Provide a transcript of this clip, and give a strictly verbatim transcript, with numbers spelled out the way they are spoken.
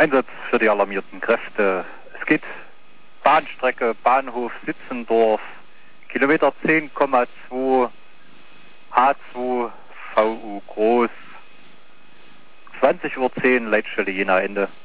Einsatz für die alarmierten Kräfte. Es geht Bahnstrecke Bahnhof Sitzendorf, Kilometer zehn Komma zwei, H zwei V U groß, zwanzig Uhr zehn, Leitstelle Jena Ende.